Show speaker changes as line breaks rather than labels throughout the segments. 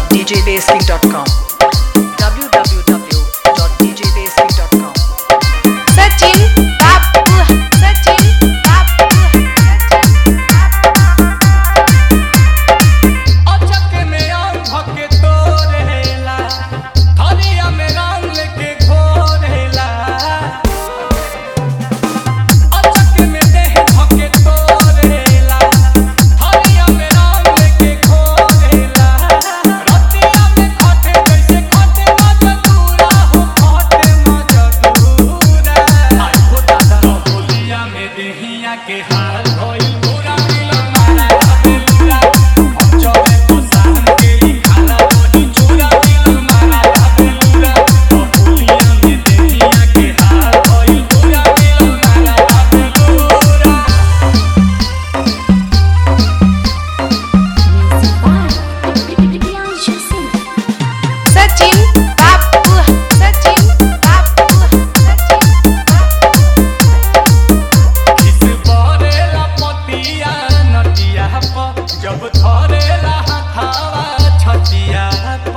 www.djbasking.com www.djbasking.com
Sachin बापू सचिन बापू
अचके में आम भके तोरेला थरिया में रंग लेके घोरेला अचके में देह भके तोरेला थरिया में रंग लेके घोरेला रतिया में खटे जैसे खटे मजदूरा हो खटे मजदूरा आई हो दादा बोलिया में देहिया के हाल होइल पूरा मिलन मारा बेलूरा चले तो सहन के ही खाना वही चूरा मिलन मारा बेलूरा बोलिया में देहिया के हाल होइल पूरा मिलन मारा बेलूरा
सचिन बापू सचिन बापू
किस बरेला पतिया नटिया प जब धरेला हाथावा छतिया प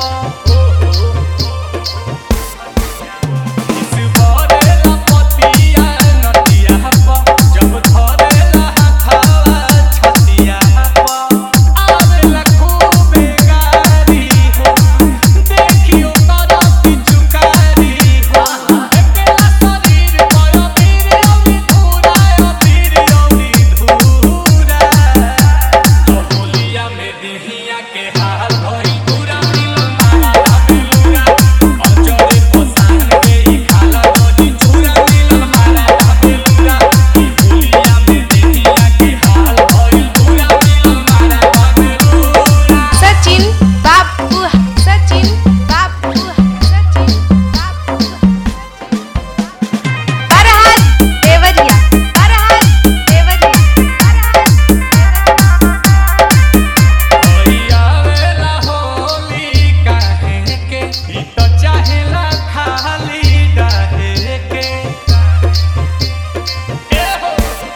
किस बरेला पतिया नटिया प जब धरेला हाथावा छतिया प आवेला खूबे गारी हो देखियो तारा पिचुकारी हो एकेला शरीर पयो पीर अवि धूरा पीर अवि धूरा बोलिया में देहिया के हाल होई पूरा मिलन मारा बेलूरा अजरे पोसान के ही खाला वही चूरा मिलन मारा बेलूरा बोलिया में देहिया के हाल होई पूरा मिलन मारा बेलूरा
सचिन बापू सचिन बापू सचिन बापू फरहाद देवरिया फरहाद देवरिया
आवेला होली काहे के ई तो चाहेला खाली डाहे के ए हो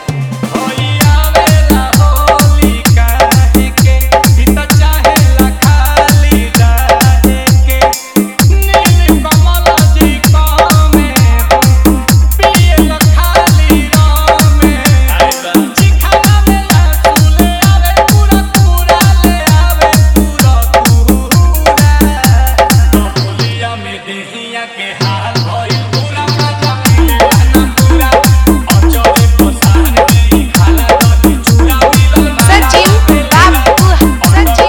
आवेला होली काहे के ई तो चाहेला खाली डाहे के नील कमल जी कामे हो पियल खाली रामे चिखाना में लाखुले आवे पूरा पूरा ले आवे पूरा पूरा बोलिया में देहिया के हाल होई पूरा मजा मिलेला ना पूरा अचरे पोसान के ही खाला दही चूड़ा मिलन
सचिन बापू सचिन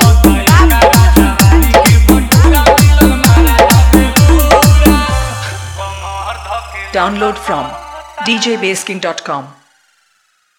Download from djbasking.com